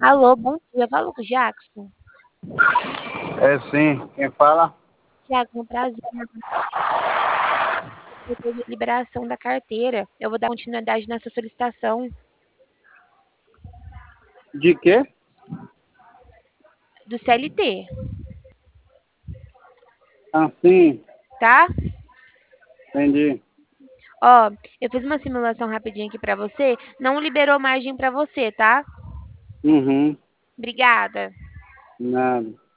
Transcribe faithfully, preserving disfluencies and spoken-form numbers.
Alô, bom dia. Fala com o Jackson. É sim, quem fala? Jackson, prazer. Depois de liberação da carteira, eu vou dar continuidade nessa solicitação De quê? do C L T, Ah, sim, tá? entendi. Ó, eu fiz uma simulação rapidinha aqui pra você. Não liberou margem pra você, tá? Uhum, Obrigada. nada.